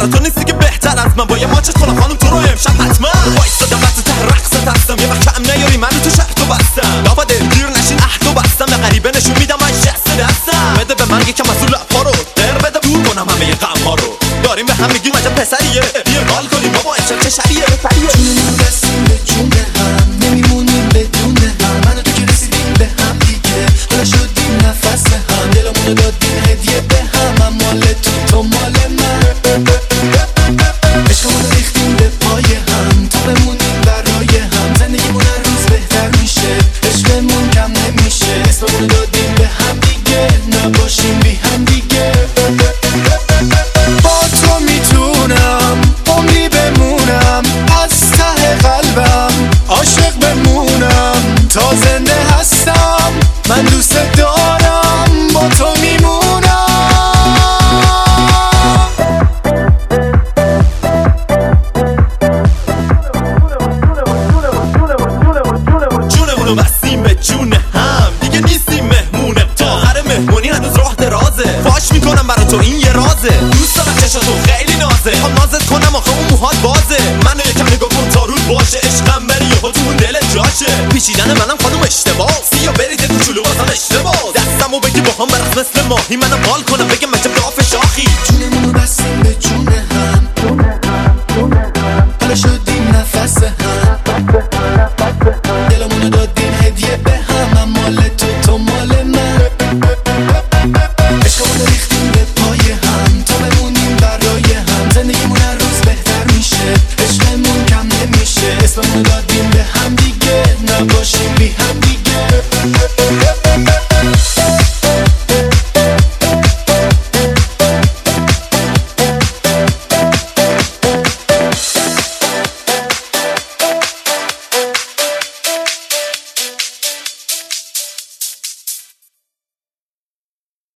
برا تو نیستی که بهتر از من. با یه ماچت کنم خانم تو رو امشب حتما وایسادم وقت ته رقصت هستم. یه وقت کم نیاری من رو تو شرط و بستم. لابا دلگیر نشین عهد و بستم. به غریبه نشون میدم من شست دستم. بده به من یکم از اون لب‌ها رو در بده دور کنم همه غم‌ها رو. داریم به هم میگیم عجب پسریه. بیا حال کنیم بابا امشب چه شبیه. جونمون بستیم به جون هم نمیمونیم بدون هم. من و تو که رسیدیم به هم دیگه حالا شدیم نفس هم. دلمونو دادیم هدیه به هم. من مال تو مال من. عشقمونو ریختیم به پای هم تا بمونیم برای هم. زندگیمون هر روز بهتر میشه عشقمون کم نمیشه. اسممونو دادیم به هم دیگه نباشیم بی هم دیگه. با تو میتونم عمری بمونم از ته قلبم عاشق بمونم تا زنده هستم. من دوست دارم با تو میمونم. جونمونو بستیم به جون هم دیگه نیستیم مهمونه. تا آخر مهمونی هنوز راه درازه. فاش میکنم برا تو این یه رازه. دوست دارم چشاتو خیلی نازه. هم نازت کنم آخه اون موهات بازه. منو یکم نگاه کن تا رود باشه. عشقم بری یهو تو اون دلت جاشه. پیچیدن منم خانم اشتباه سیا برید کوچولو واسم اشتباه. دستمو بگی با هم برس مثل ماهی. منم حال کنم بگم عجب داف شاخی. جونمونو بستیم به